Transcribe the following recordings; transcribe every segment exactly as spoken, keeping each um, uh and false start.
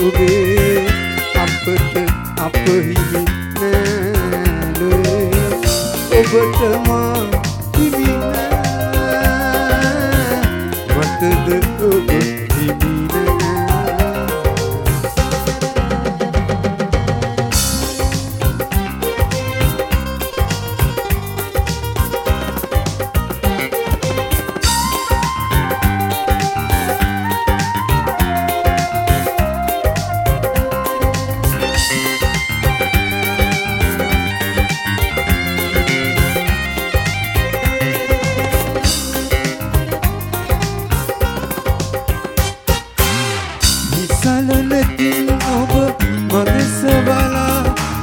ඔබේ අපට අප හිමි නෑලුවේ ඔබට මා හිමි නෑ මටද ඔබ හිමි සලනකින් ඔබ මනස බලා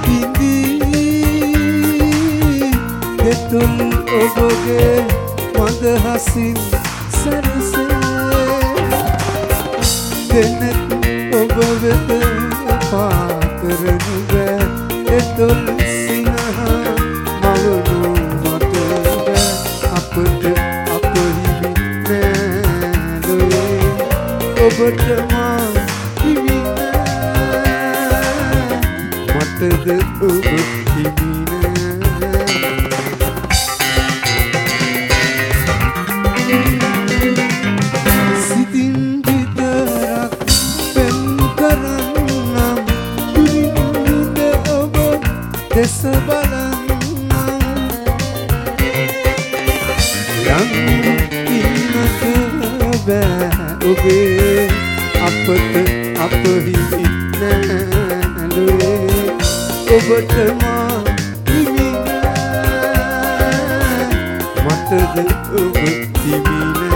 පිඳී දෙතුන් ඔබගේ මඳ හසින් සරසේ දෙනෙත් ඔබ වෙත පාකරනු බෑ දෙතුන් සිනහ මවනු මට බෑ අපට අප හිමි නෑලුවේ ඔබට මා මටද ඔබ හිමි නෑ සිතින් විතරක් පෙම් කරන්නම් දුරින්ද ඔබ දෙස බලන්නම් යම් ඉන්නට බෑ ඔබේ අපට අප හිමි නෑලුවේ ඔබට මා හිමි නෑ මටද ඔබ හිමි නෑ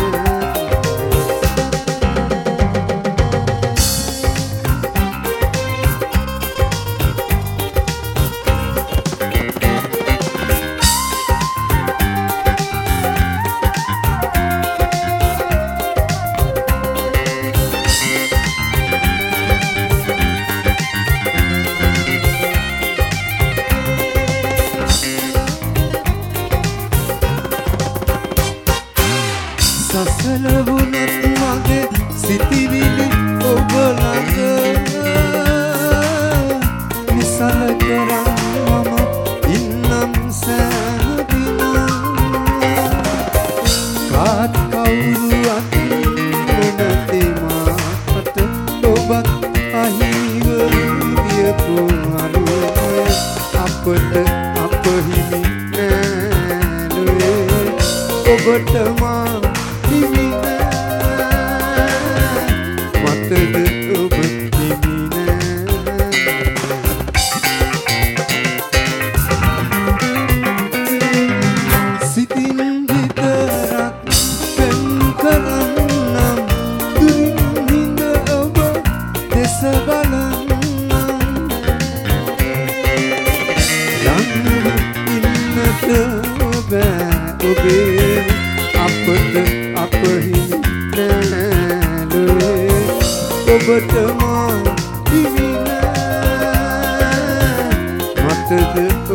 සසල වුණත් මගේ සිතිවිලි ඔබ ළඟ නිසල කරන් මම ඉන්නම් සෑම කාත් කවුරුවත් නොනැති මාට ඔබත් අහිමිව වියපු අරුම අපට අප හිමි නෑලුවේ ඔබට මා හිමි නෑ මටද ඔබ හිමි නෑ සිතින් විතරක් පෙම් කරන්නම් දුරින් හිඳ ඔබ දෙස බලන්නම් ළඟ ඉන්නට බෑ ඔබේ අපට අප හිමි නෑලුවේ ඔබට මා හිමි නෑ මටද